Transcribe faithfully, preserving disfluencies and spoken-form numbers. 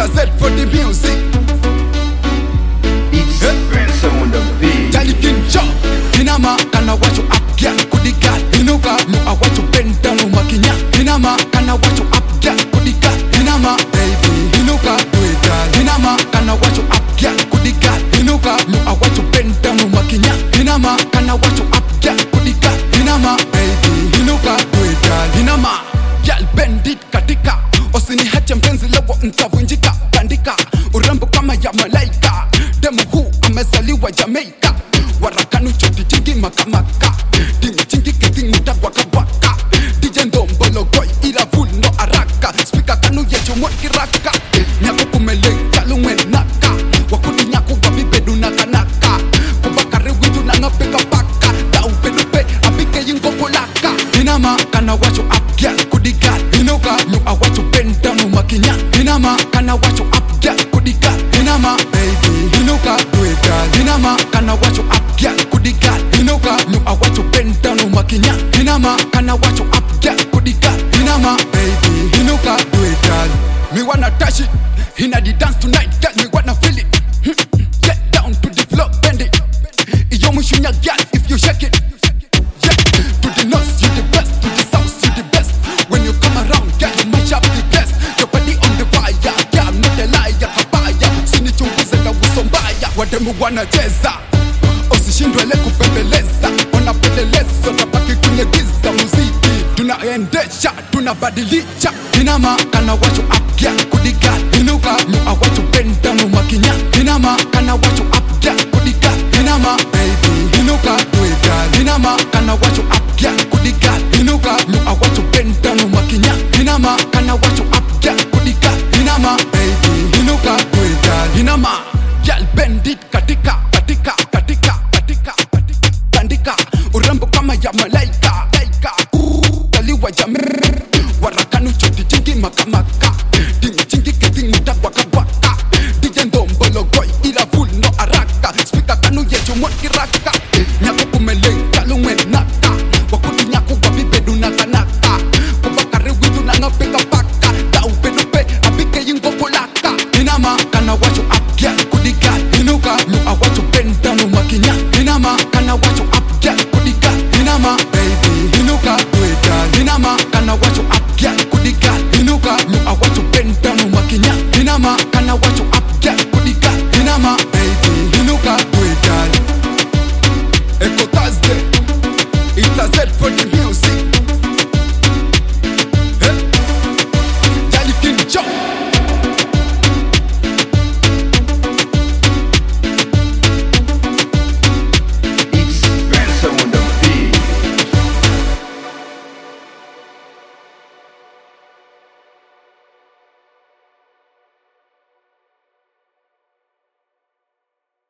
set for the music. It's ransom on the beat. Jali Kincho, Inama, kana watch you up, girl, kudi girl. Inuka, mu a watch you bend down, makinya. Inama, kana watch you up, girl, kudi girl. Inama, baby, Inuka, do it, girl. Inama, kana watch you up, girl, kudi girl. Inuka, mu a watch you bend down, makinya. Inama, kana watch you up, girl, kudi girl. Inama, baby, Inuka, do it, girl. Inama, girl, bend it, katika. Usiniache mpenzi leo mtavunjika. Tandika, urembo kama ya malaika. Demu huu amezaliwa Jamaica. Warakanu choti chingi makamaka. Dimi chingi kiti mutakwa kabaka. D J ndombolo goi ila full no araka. Speaker kanu yecho mwakiraka. Nyaku kumeleka lumwe naka. Wakudi nyaku wabibedu na kanaka. Kubakari widu na ngapeka baka. Da upedupe abike yingo polaka. Inama kana wacho up girl kudi girl. Inuka mu a wacho bend down makinya. Inama kana wacho up girl kudi girl. Inama baby Inuka do it girl. Inama kana wacho up girl kudi girl. Inuka mu a wacho bend down makinya. Inama kana wacho up girl kudi girl. Inama baby Inuka do it girl. Me wanna touch it inna the dance tonight girl. Me wanna feel it. Get down to the floor bend it. Iyo mushunya girl if you shake it. Yeah, to the north you the best, to the south you the best. When you come around girl you match up the best. Your body on the fire, girl not a liar kabaya. Sinichunguze na usombaya. Wademu wanacheza usishindwe le kupembeleza. Wanapeleleza tabaki kwenye giza. Muziki tunaendesha, tunabadilisha. Inama kana wacho up girl kudi girl. Inuka mu a wacho bend down makinya. Inama kana wacho up girl kudi girl. Inama baby Inuka do it girl. Inama kana wacho up girl kudi girl. Inuka mu a wacho bend down makinya. Inama kana wacho up